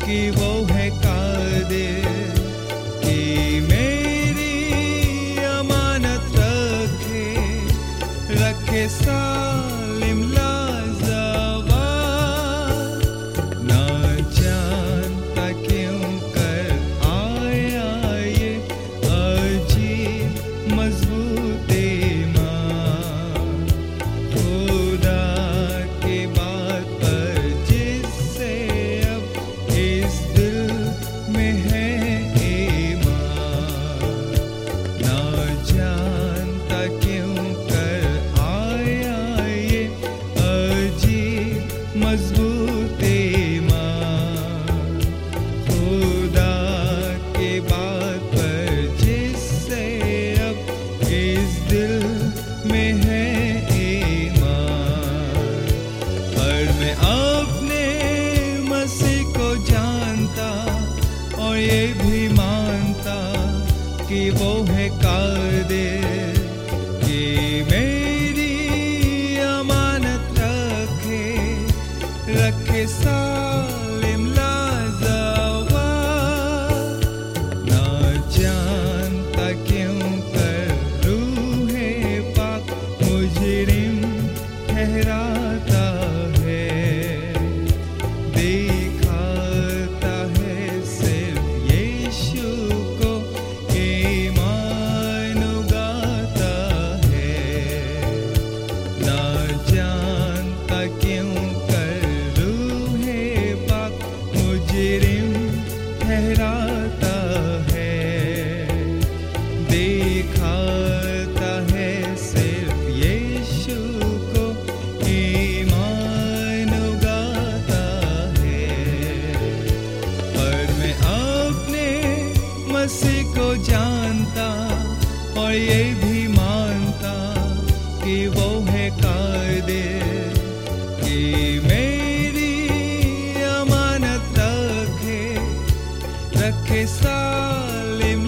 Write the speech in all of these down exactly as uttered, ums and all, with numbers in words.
कि वो है कादिर कि मेरी अमानत रखे रखे सालिम लाजवाब। ना जानता क्यों कर आया ये अजीब मजबूत ईमान, खुदा के बात पर जिससे अब इस दिल में है ईमान। ना जानता क्यों कर आया ये अजीब मजबूत ईमान, खुदा के बात पर जिससे अब इस दिल में है ईमान। पर मैं अपने मसीह को जानता और ये भी मानता कि वो है कादिर कि मेरी अमानत रखे रखे सालिम लाजवाब। ना जानता क्यों कर रूहे पाक मुजरिम ठहराता है, दिखाता है सिर्फ यीशु को ईमान उगाता है। ना जानता क्यों कर रूहे पाक मुजरिम ठहराता है, दिखाता है सिर्फ यीशु को ईमान उगाता है। पर मैं अपने मसीह को जानता और ये भी मानता कि वो है कादिर कि मेरी अमानत रखे रखे सालिम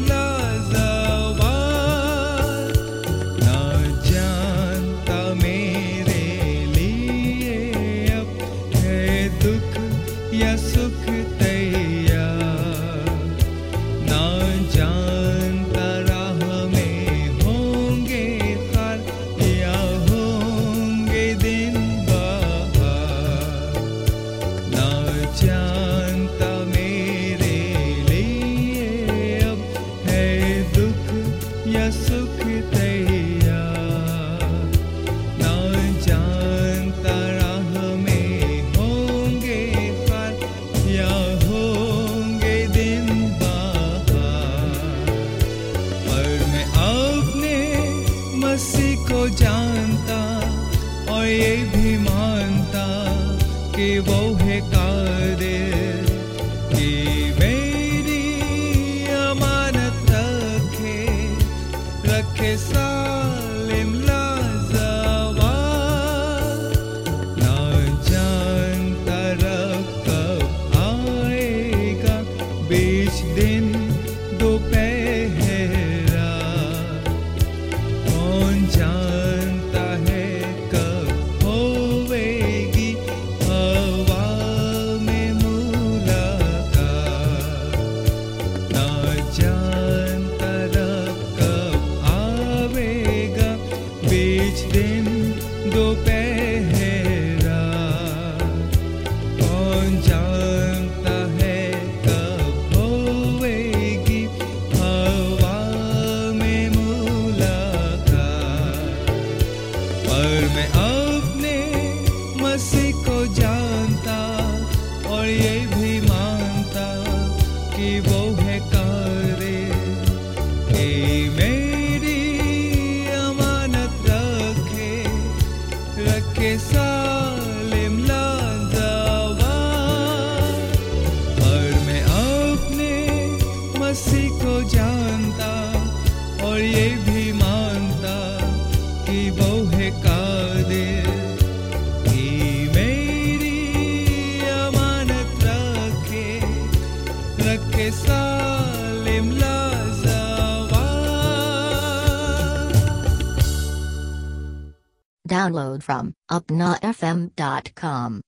लाजवाब। ना जानता मेरे लिए अब है दुख या सुख तैयार, ना जानता राह में होंगे खार या होंगे दिन बहार। ना जानता मेरे लिए अब है दुख या सुख तैयार, ना जानता राह में होंगे खार या होंगे दिन बहार। पर मैं अपने मसीह को जानता और ये भी मानता कि वो है कादिर कि मेरी अमानत रखे रखे सालिम लाजवाब। ना जानता रब कब आएगा बीच दिन दोपहरा, कौन जानता है कब होवेगी हवा में मुलाकात। ना जानता रब कब आवेगा बीच दिन दोपहरा, कौन जानता है कब होवेगी हवा में मुलाकात। पर मैं अपने मसीह को जानता और ये भी मानता कि वो है कादिर कि मेरी अमानत रखे रखे सालिम लाजवाब। पर मैं अपने मसीह को जानता और ये भी मानता कि वो है कादिर कि मेरी अमानत रखे रखे सालिम लाजवाब। Download from upnotfm dot com.